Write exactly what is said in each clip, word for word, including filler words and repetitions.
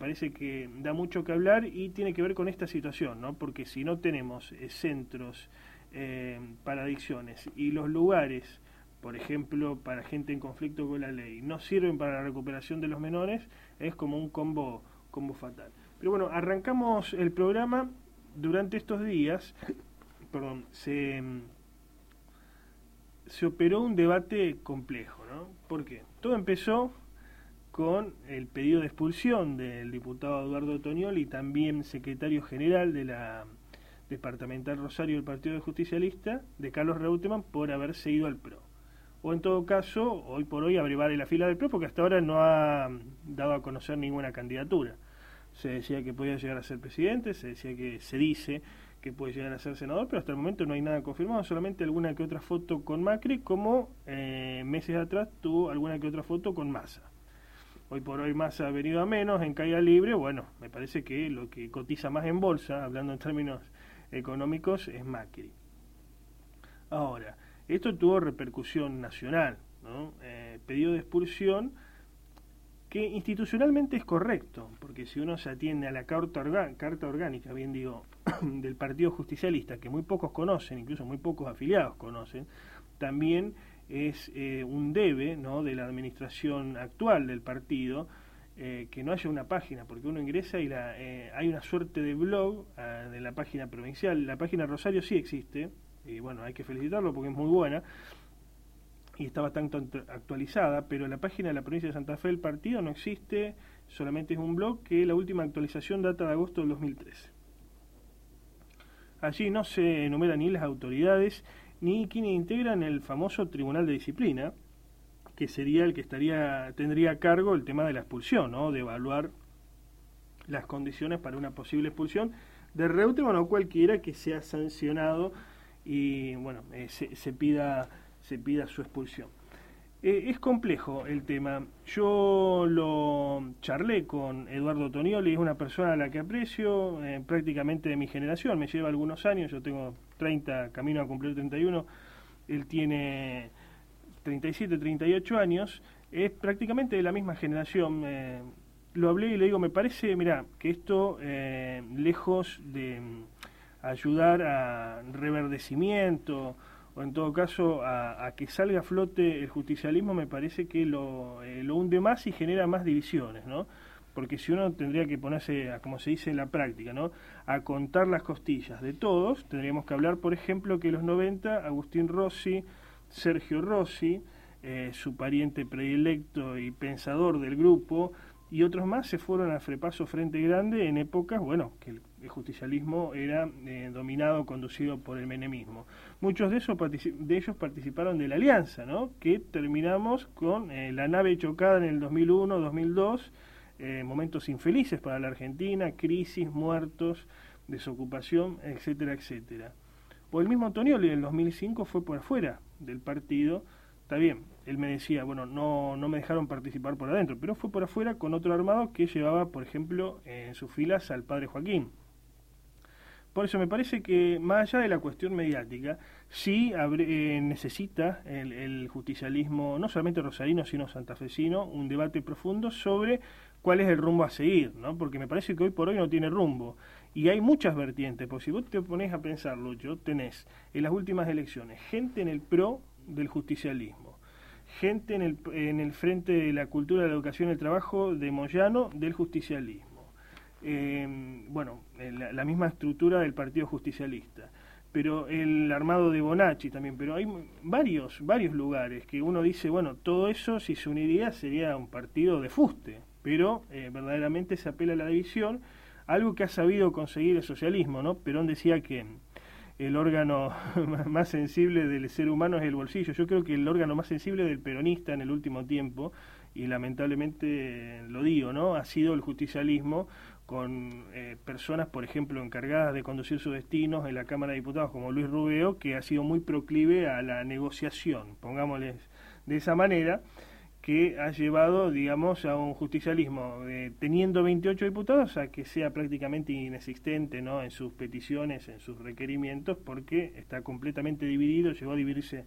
parece que da mucho que hablar y tiene que ver con esta situación, ¿no? Porque si no tenemos eh, centros eh, para adicciones y los lugares, por ejemplo, para gente en conflicto con la ley, no sirven para la recuperación de los menores, es como un combo, combo fatal. Pero bueno, arrancamos el programa. Durante estos días, perdón, se, se operó un debate complejo, ¿no? ¿Por qué? Todo empezó con el pedido de expulsión del diputado Eduardo Tonioli, también secretario general de la departamental Rosario del Partido Justicialista, de Carlos Reutemann, por haberse ido al P R O. O en todo caso, hoy por hoy abrivar en la fila del P R O, porque hasta ahora no ha dado a conocer ninguna candidatura. Se decía que podía llegar a ser presidente, se decía que se dice que puede llegar a ser senador, pero hasta el momento no hay nada confirmado, solamente alguna que otra foto con Macri, como eh, meses atrás tuvo alguna que otra foto con Massa. Hoy por hoy Massa ha venido a menos en caída libre. Bueno, me parece que lo que cotiza más en bolsa, hablando en términos económicos, es Macri. Ahora, esto tuvo repercusión nacional, ¿no? Eh, pedido de expulsión que institucionalmente es correcto, porque si uno se atiende a la carta, orga, carta orgánica, bien digo, del Partido Justicialista, que muy pocos conocen, incluso muy pocos afiliados conocen, también es eh, un debe, ¿no?, de la administración actual del partido, eh, que no haya una página, porque uno ingresa y la, eh, hay una suerte de blog eh, de la página provincial. La página Rosario sí existe, y bueno, hay que felicitarlo porque es muy buena, y está bastante actualizada, pero la página de la provincia de Santa Fe del partido no existe, solamente es un blog que la última actualización data de agosto del dos mil trece. Allí no se enumeran ni las autoridades ni quienes integran el famoso Tribunal de Disciplina, que sería el que estaría tendría a cargo el tema de la expulsión, ¿no?, de evaluar las condiciones para una posible expulsión de Reutemann o cualquiera que sea sancionado y bueno, eh, se, se pida se pida su expulsión. Eh, es complejo el tema. Yo lo charlé con Eduardo Tonioli, es una persona a la que aprecio, eh, prácticamente de mi generación, me lleva algunos años, yo tengo treinta, camino a cumplir treinta y uno, él tiene treinta y siete, treinta y ocho años, es prácticamente de la misma generación. Eh, lo hablé y le digo, me parece, mira, que esto, eh, lejos de ayudar a reverdecimiento, o en todo caso a, a que salga a flote el justicialismo, me parece que lo, eh, lo hunde más y genera más divisiones, ¿no? Porque si uno tendría que ponerse, a, como se dice en la práctica, ¿no?, a contar las costillas de todos, tendríamos que hablar, por ejemplo, que en los noventa, Agustín Rossi, Sergio Rossi, eh, su pariente predilecto y pensador del grupo, y otros más se fueron a Frepaso Frente Grande en épocas, bueno, que el, el justicialismo era eh, dominado, conducido por el menemismo. Muchos de, esos particip- de ellos participaron de la Alianza, ¿no?, que terminamos con eh, la nave chocada en el dos mil uno, dos mil dos, eh, momentos infelices para la Argentina, crisis, muertos, desocupación, etcétera, etcétera. O el mismo Tonioli en el dos mil cinco fue por afuera del partido. Está bien, él me decía, bueno, no, no me dejaron participar por adentro, pero fue por afuera con otro armado que llevaba, por ejemplo, en sus filas al padre Joaquín. Por eso me parece que, más allá de la cuestión mediática, sí abre, eh, necesita el, el justicialismo, no solamente rosarino, sino santafesino, un debate profundo sobre cuál es el rumbo a seguir, ¿no? Porque me parece que hoy por hoy no tiene rumbo. Y hay muchas vertientes, porque si vos te pones a pensarlo, yo tenés en las últimas elecciones gente en el pro del justicialismo, gente en el, en el frente de la cultura, de la educación y el trabajo de Moyano del justicialismo, eh, bueno, la, la misma estructura del Partido Justicialista, pero el armado de Bonacci también, pero hay varios, varios lugares que uno dice, bueno, todo eso si se uniría sería un partido de fuste, pero eh, verdaderamente se apela a la división, algo que ha sabido conseguir el socialismo, ¿no? Perón decía que el órgano más sensible del ser humano es el bolsillo. Yo creo que el órgano más sensible del peronista en el último tiempo, y lamentablemente lo digo, ¿no?, ha sido el justicialismo, con eh, personas, por ejemplo, encargadas de conducir sus destinos en la Cámara de Diputados, como Luis Rubeo, que ha sido muy proclive a la negociación, pongámosles de esa manera, que ha llevado, digamos, a un justicialismo eh, teniendo veintiocho diputados a que sea prácticamente inexistente, ¿no?, en sus peticiones, en sus requerimientos, porque está completamente dividido, llegó a dividirse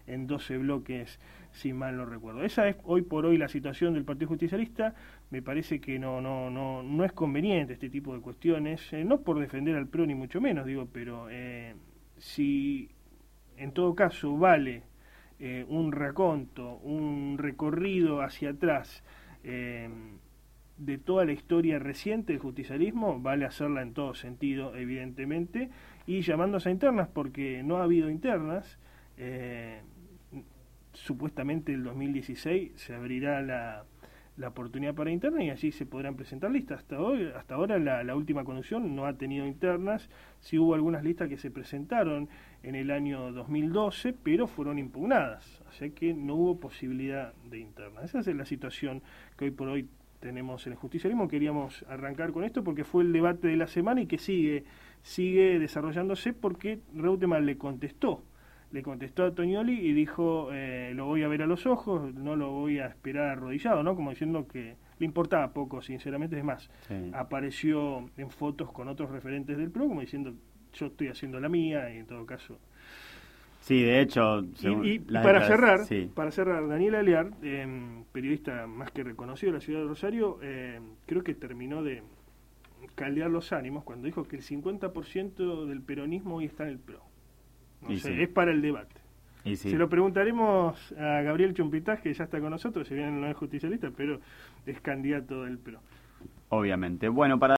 en doce bloques, si mal no recuerdo. Esa es hoy por hoy la situación del Partido Justicialista. Me parece que no no no no es conveniente este tipo de cuestiones, eh, no por defender al P R O ni mucho menos, digo, pero eh, si en todo caso vale eh, un raconto, un recorrido hacia atrás eh, de toda la historia reciente del justicialismo, vale hacerla en todo sentido, evidentemente, y llamándose a internas, porque no ha habido internas. eh, supuestamente el dos mil dieciséis se abrirá la, la oportunidad para internas y allí se podrán presentar listas. Hasta hoy, hasta ahora la, la última conducción no ha tenido internas. Sí hubo algunas listas que se presentaron en el año dos mil doce, pero fueron impugnadas, o sea que no hubo posibilidad de internas. Esa es la situación que hoy por hoy tenemos en el justicialismo. Queríamos arrancar con esto porque fue el debate de la semana y que sigue, sigue desarrollándose, porque Reutemann le contestó le contestó a Tognoli y dijo, eh, lo voy a ver a los ojos, no lo voy a esperar arrodillado, ¿no? Como diciendo que le importaba poco, sinceramente. Es más, sí, apareció en fotos con otros referentes del P R O, como diciendo, yo estoy haciendo la mía, y en todo caso... Sí, de hecho... Y, y para letras, cerrar, sí. para cerrar, Daniel Alear, eh, periodista más que reconocido de la ciudad de Rosario, eh, creo que terminó de caldear los ánimos cuando dijo que el cincuenta por ciento del peronismo hoy está en el P R O. No sé, sí. Es para el debate. Y sí. Se lo preguntaremos a Gabriel Chumpitaz, que ya está con nosotros, si bien no es justicialista, pero es candidato del P R O. Obviamente. Bueno, para